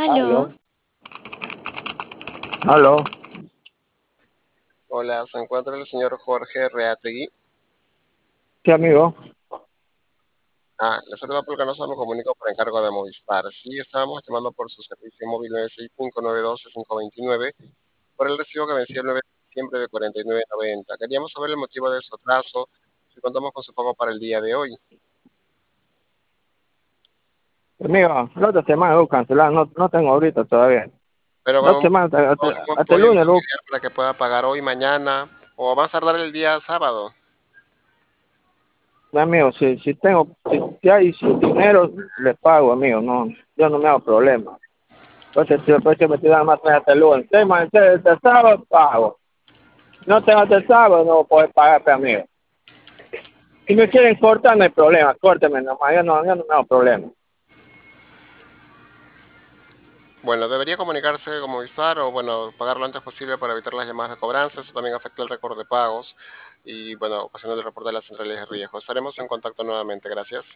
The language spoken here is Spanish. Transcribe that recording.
Aló, Aló, aló, Hola, se encuentra el señor Jorge Reategui. ¿qué amigo? Le saludo porque no me comunico por encargo de Movistar. Sí, estábamos llamando por su servicio móvil 965920529 por el recibo que venció el 9 de diciembre de 49.90. Queríamos saber el motivo de su atraso, si contamos con su pago para el día de hoy. Amigo, la otra semana voy a cancelar, no tengo ahorita todavía. Pero La otra semana hasta el lunes, podemos iniciar para que pueda pagar hoy, mañana, o va a tardar el día sábado. amigo, si tengo, si hay su dinero, le pago, amigo, no, yo no me hago problema. Pues que me tiran más hasta el lunes. Este sábado pago. No tengo hasta el sábado, no puedo pagar, amigo. Si me quieren cortar, no hay problema, córteme nomás, yo no me hago problema. Bueno, debería comunicarse con Movistar o, bueno, pagar lo antes posible para evitar las llamadas de cobranza. Eso también afecta el récord de pagos y, bueno, ocasionando el reporte de las centrales de riesgo. Estaremos en contacto nuevamente. Gracias.